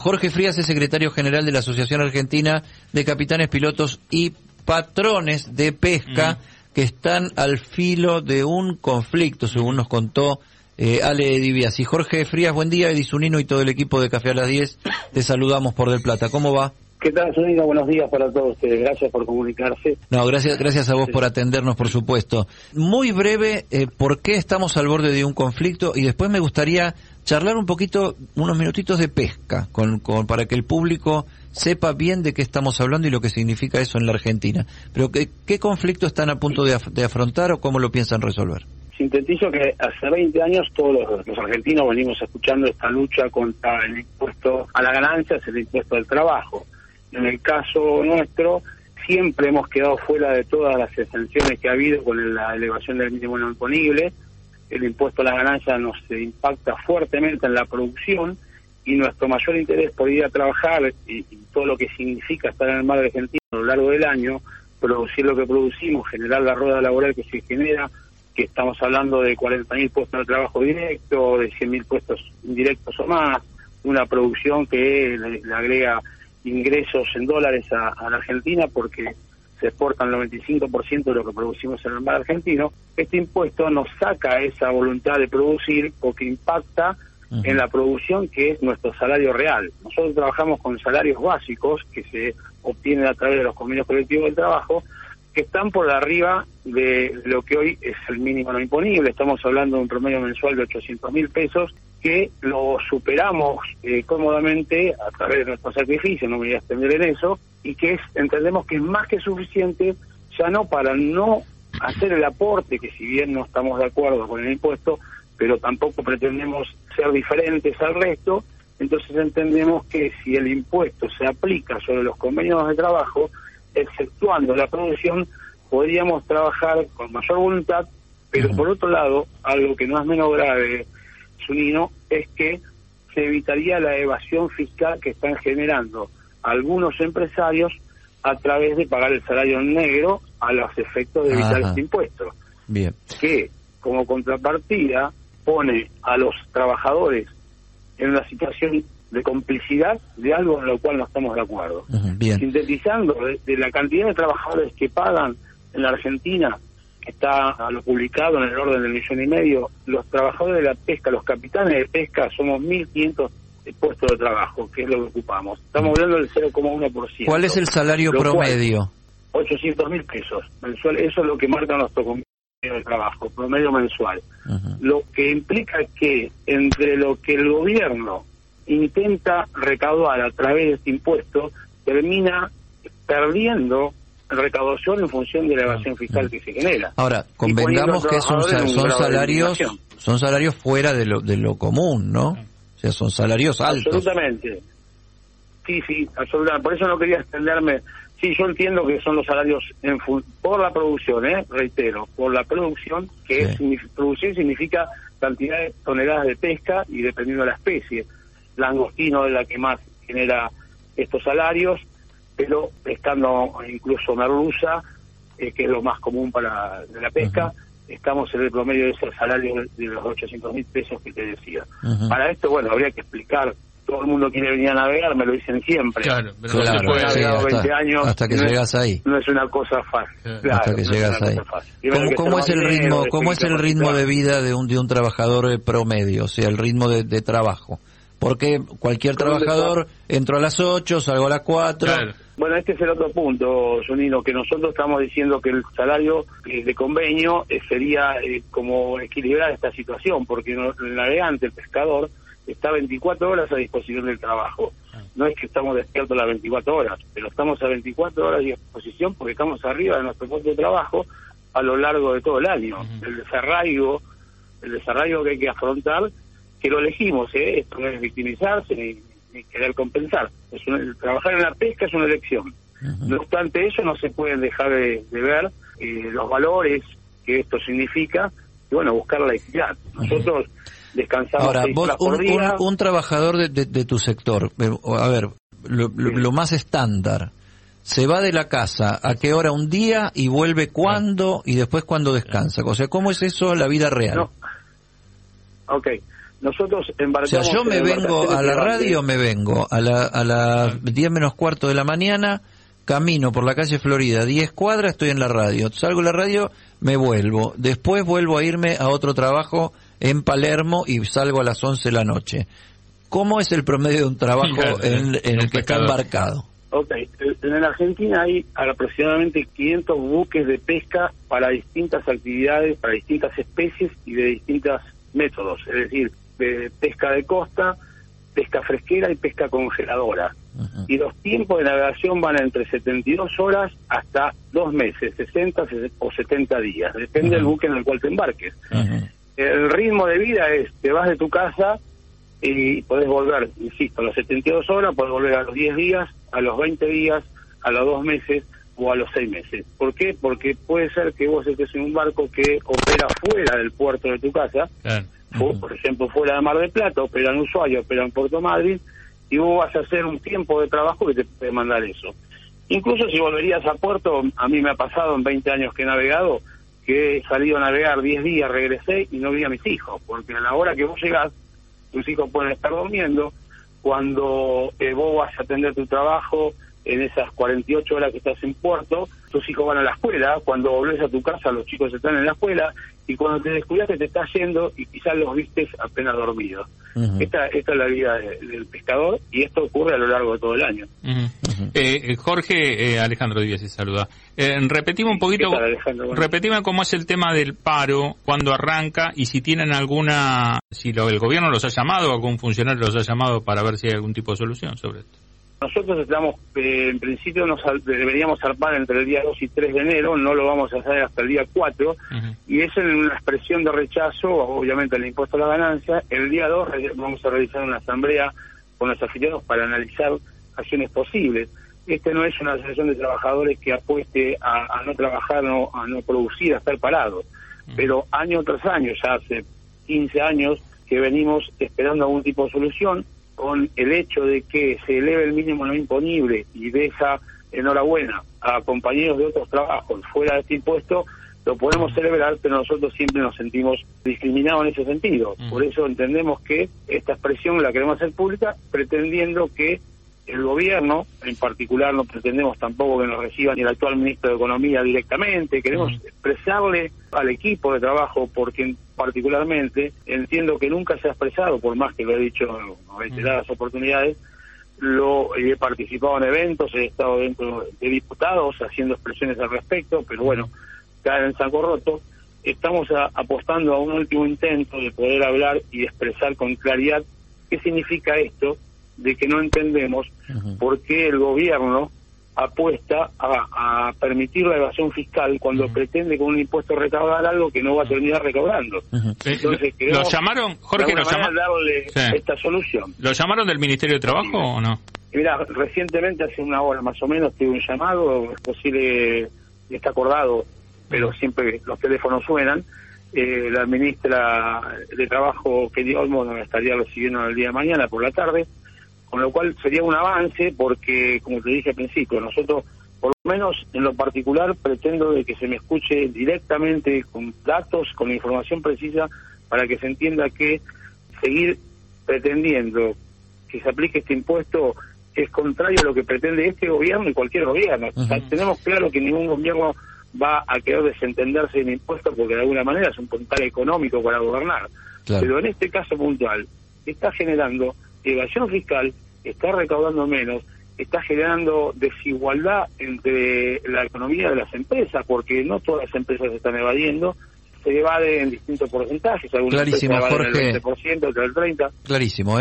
Jorge Frías es secretario general de la Asociación Argentina de Capitanes, Pilotos y Patrones de Pesca, que están al filo de un conflicto, según nos contó Ale Divias. Y Jorge Frías, buen día. Edi Zunino y todo el equipo de Café a las 10, te saludamos por Del Plata. ¿Cómo va? ¿Qué tal, Zunino? Buenos días para todos ustedes. Gracias por comunicarse. No, gracias a vos por atendernos, por supuesto. Muy breve, ¿por qué estamos al borde de un conflicto? Y después me gustaría charlar un poquito, unos minutitos de pesca, para que el público sepa bien de qué estamos hablando y lo que significa eso en la Argentina. Pero ¿qué conflicto están a punto de afrontar o cómo lo piensan resolver? Sintetizo que hace 20 años todos los argentinos venimos escuchando esta lucha contra el impuesto a la ganancia, el impuesto al trabajo. En el caso nuestro, siempre hemos quedado fuera de todas las exenciones que ha habido con la elevación del mínimo no imponible. El impuesto a la ganancia nos impacta fuertemente en la producción y nuestro mayor interés por ir a trabajar y todo lo que significa estar en el mar argentino a lo largo del año, producir lo que producimos, generar la rueda laboral que se genera, que estamos hablando de 40.000 puestos de trabajo directo, de 100.000 puestos indirectos o más, una producción que le agrega ingresos en dólares a la Argentina porque se exportan el 95% de lo que producimos en el mar argentino. Este impuesto nos saca esa voluntad de producir porque impacta en la producción, que es nuestro salario real. Nosotros trabajamos con salarios básicos que se obtienen a través de los convenios colectivos del trabajo, que están por arriba de lo que hoy es el mínimo no imponible. Estamos hablando de un promedio mensual de 800.000 pesos, que lo superamos cómodamente a través de nuestro sacrificio, no me voy a extender en eso, y que entendemos que es más que suficiente, ya no para no hacer el aporte, que si bien no estamos de acuerdo con el impuesto, pero tampoco pretendemos ser diferentes al resto. Entonces entendemos que si el impuesto se aplica sobre los convenios de trabajo, exceptuando la producción, podríamos trabajar con mayor voluntad, pero por otro lado, algo que no es menos grave, Zunino, es que se evitaría la evasión fiscal que están generando algunos empresarios a través de pagar el salario en negro a los efectos de evitar este impuesto. Bien. Que, como contrapartida, pone a los trabajadores en una situación de complicidad de algo en lo cual no estamos de acuerdo. Bien. Sintetizando, de la cantidad de trabajadores que pagan en la Argentina, que está a lo publicado en el orden del 1,5 millones, los trabajadores de la pesca, los capitanes de pesca, somos 1.500 puestos de trabajo, que es lo que ocupamos. Estamos hablando del 0,1%. ¿Cuál es el salario promedio? 800.000 pesos mensual. Eso es lo que marca nuestro convenio de trabajo, promedio mensual. Lo que implica que entre lo que el gobierno intenta recaudar a través de este impuesto, termina perdiendo recaudación en función de la evasión fiscal que se genera. Ahora, convengamos que son salarios fuera de lo común, ¿no? O sea, son salarios altos. Absolutamente. Sí, absolutamente. Por eso no quería extenderme. Sí, yo entiendo que son los salarios por la producción, reitero, por la producción, que producir significa cantidad de toneladas de pesca y dependiendo de la especie. Langostino es la que más genera estos salarios, pero pescando incluso merluza, que es lo más común para la pesca, estamos en el promedio de ese salario de los 800.000 pesos que te decía. Para esto, bueno, habría que explicar. Todo el mundo quiere venir a navegar, me lo dicen siempre. Claro, sí, 20 años, hasta que llegas ahí. No es una cosa fácil. Claro, hasta que llegas ahí. ¿Cómo es el ritmo de vida de un trabajador promedio? O sea, el ritmo de trabajo. Porque cualquier trabajador entro a las 8, salgo a las 4. Claro. Bueno, este es el otro punto, Zunino, que nosotros estamos diciendo que el salario de convenio sería como equilibrar esta situación, porque el navegante, el pescador, está 24 horas a disposición del trabajo. No es que estamos despiertos las 24 horas, pero estamos a 24 horas de disposición porque estamos arriba de nuestro puesto de trabajo a lo largo de todo el año. El desarraigo que hay que afrontar, que lo elegimos, esto no es victimizarse ni querer compensar. Trabajar en la pesca es una elección. No obstante eso, no se pueden dejar de ver los valores que esto significa y bueno, buscar la equidad. Nosotros descansamos. Ahora, 6 vos, horas por día. un trabajador de tu sector, a ver, lo más estándar, se va de la casa, ¿a qué hora un día y vuelve cuándo y después cuándo descansa? O sea, ¿cómo es eso en la vida real? No. Ok, Nosotros O embarcamos... sea, yo me vengo a la radio, me vengo a las 10 menos cuarto de la mañana, camino por la calle Florida, 10 cuadras, estoy en la radio. Salgo de la radio, me vuelvo. Después vuelvo a irme a otro trabajo en Palermo y salgo a las 11 de la noche. ¿Cómo es el promedio de un trabajo en el que está embarcado? Ok, en la Argentina hay aproximadamente 500 buques de pesca para distintas actividades, para distintas especies y de distintos métodos, es decir, de pesca de costa, pesca fresquera y pesca congeladora. Y los tiempos de navegación van entre 72 horas hasta 2 meses, 60 o 70 días, depende del buque en el cual te embarques. El ritmo de vida es, te vas de tu casa y podés volver, insisto, a las 72 horas, podés volver a los 10 días, a los 20 días, a los 2 meses o a los 6 meses. ¿Por qué? Porque puede ser que vos estés en un barco que opera fuera del puerto de tu casa, por ejemplo, fuera de Mar del Plata, opera en Ushuaia, opera en Puerto Madryn, y vos vas a hacer un tiempo de trabajo que te puede mandar eso. Incluso si volverías a puerto, a mí me ha pasado en 20 años que he navegado, que he salido a navegar 10 días, regresé y no vi a mis hijos, porque a la hora que vos llegás, tus hijos pueden estar durmiendo. Cuando vos vas a atender tu trabajo, en esas 48 horas que estás en puerto, tus hijos van a la escuela. Cuando volvés a tu casa, los chicos están en la escuela, y cuando te descuidaste te estás yendo y quizás los vistes apenas dormidos. Esta es la vida del pescador, y esto ocurre a lo largo de todo el año. Jorge, Alejandro Díaz se saluda. Repetimos un poquito, repetimos cómo es el tema del paro, cuándo arranca, y si tienen alguna, si el gobierno los ha llamado, algún funcionario los ha llamado para ver si hay algún tipo de solución sobre esto. Nosotros estamos, en principio deberíamos zarpar entre el día 2 y 3 de enero, no lo vamos a hacer hasta el día 4, y es en una expresión de rechazo, obviamente, al impuesto a la ganancia. El día 2 vamos a realizar una asamblea con los afiliados para analizar acciones posibles. No es una asociación de trabajadores que apueste a no trabajar, a no producir, a estar parados, pero año tras año, ya hace 15 años que venimos esperando algún tipo de solución. Con el hecho de que se eleve el mínimo no imponible y deja, enhorabuena, a compañeros de otros trabajos fuera de este impuesto, lo podemos celebrar, pero nosotros siempre nos sentimos discriminados en ese sentido. Por eso entendemos que esta expresión la queremos hacer pública, pretendiendo que el gobierno, en particular, no pretendemos tampoco que nos reciba ni el actual ministro de Economía directamente, queremos expresarle al equipo de trabajo, porque particularmente entiendo que nunca se ha expresado, por más que lo he dicho en reiteradas oportunidades, he participado en eventos, he estado dentro de diputados haciendo expresiones al respecto, pero bueno, caen en saco roto. Estamos apostando a un último intento de poder hablar y expresar con claridad qué significa esto, de que no entendemos por qué el gobierno apuesta a permitir la evasión fiscal cuando pretende con un impuesto recaudar algo que no va a terminar recaudando. Entonces, ¿lo llamaron, Jorge, darle esta solución? ¿Lo llamaron del Ministerio de Trabajo o no? Mira, recientemente, hace una hora más o menos, tuve un llamado, es posible, está acordado, pero siempre los teléfonos suenan. La ministra de Trabajo, Kelly Olmo, nos estaría recibiendo el día de mañana por la tarde, con lo cual sería un avance, porque, como te dije al principio, nosotros, por lo menos en lo particular, pretendo de que se me escuche directamente, con datos, con información precisa, para que se entienda que seguir pretendiendo que se aplique este impuesto es contrario a lo que pretende este gobierno y cualquier gobierno. O sea, tenemos claro que ningún gobierno va a querer desentenderse del impuesto, porque de alguna manera es un puntal económico para gobernar. Claro. Pero en este caso puntual, está generando evasión fiscal, está recaudando menos, está generando desigualdad entre la economía de las empresas, porque no todas las empresas están evadiendo, se evade en distintos porcentajes, algunas Clarísimo, empresas evaden Jorge. el 20%, otras el 30%. Clarísimo,